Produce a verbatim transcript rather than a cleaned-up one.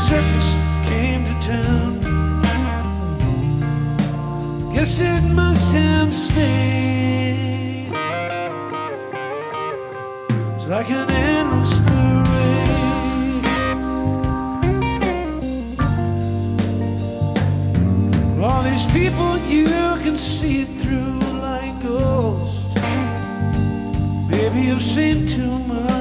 circus came to town. Guess it must have stayed. It's like an endless parade. All these people you can see through like ghosts. Maybe I've seen too much.